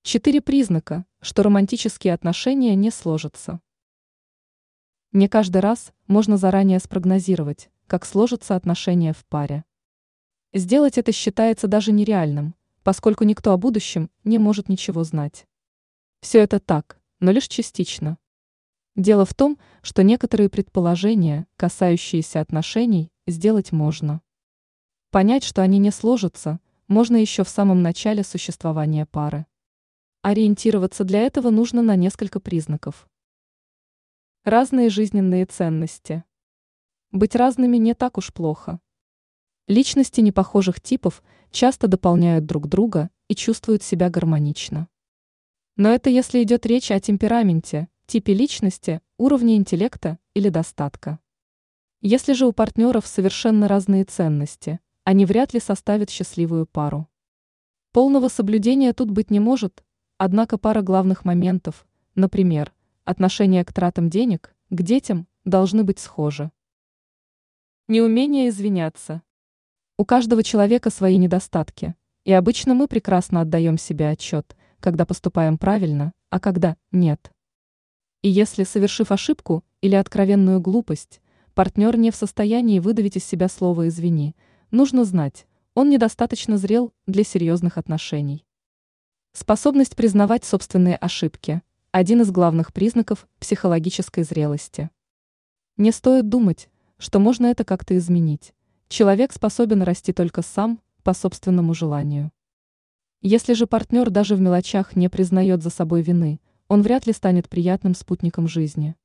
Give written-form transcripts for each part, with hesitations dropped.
4 признака, что романтические отношения не сложатся. Не каждый раз можно заранее спрогнозировать, как сложатся отношения в паре. Сделать это считается даже нереальным, поскольку никто о будущем не может ничего знать. Все это так, но лишь частично. Дело в том, что некоторые предположения, касающиеся отношений, сделать можно. Понять, что они не сложатся, можно еще в самом начале существования пары. Ориентироваться для этого нужно на несколько признаков. Разные жизненные ценности. Быть разными не так уж плохо. Личности непохожих типов часто дополняют друг друга и чувствуют себя гармонично. Но это если идет речь о темпераменте, типе личности, уровне интеллекта или достатка. Если же у партнеров совершенно разные ценности, они вряд ли составят счастливую пару. Полного соблюдения тут быть не может, однако пара главных моментов, например, отношение к тратам денег, к детям, должны быть схожи. Неумение извиняться. У каждого человека свои недостатки, и обычно мы прекрасно отдаем себе отчет, когда поступаем правильно, а когда нет. И если, совершив ошибку или откровенную глупость, партнер не в состоянии выдавить из себя слово «извини», нужно знать, он недостаточно зрел для серьезных отношений. Способность признавать собственные ошибки – один из главных признаков психологической зрелости. Не стоит думать, что можно это как-то изменить. Человек способен расти только сам, по собственному желанию. Если же партнер даже в мелочах не признает за собой вины, он вряд ли станет приятным спутником жизни.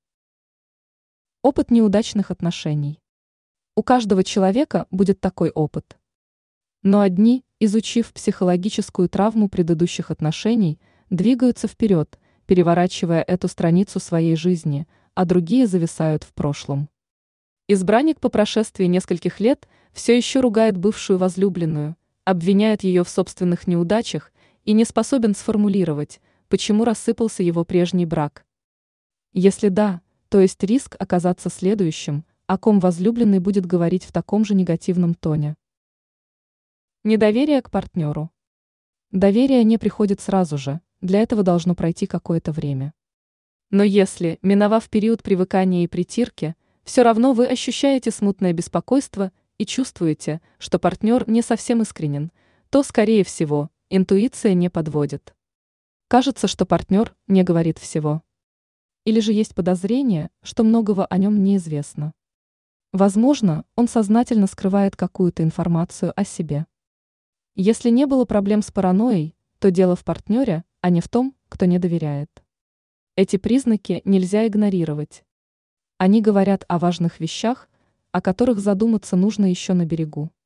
Опыт неудачных отношений. У каждого человека будет такой опыт. Но одни, изучив психологическую травму предыдущих отношений, двигаются вперед, переворачивая эту страницу своей жизни, а другие зависают в прошлом. Избранник по прошествии нескольких лет все еще ругает бывшую возлюбленную, обвиняет ее в собственных неудачах и не способен сформулировать, почему рассыпался его прежний брак. Если да, то есть риск оказаться следующим, о ком возлюбленный будет говорить в таком же негативном тоне. Недоверие к партнеру. Доверие не приходит сразу же, для этого должно пройти какое-то время. Но если, миновав период привыкания и притирки, все равно вы ощущаете смутное беспокойство и чувствуете, что партнер не совсем искренен, то, скорее всего, интуиция не подводит. Кажется, что партнер не говорит всего. Или же есть подозрение, что многого о нем неизвестно. Возможно, он сознательно скрывает какую-то информацию о себе. Если не было проблем с паранойей, то дело в партнере, а не в том, кто не доверяет. Эти признаки нельзя игнорировать. Они говорят о важных вещах, о которых задуматься нужно еще на берегу.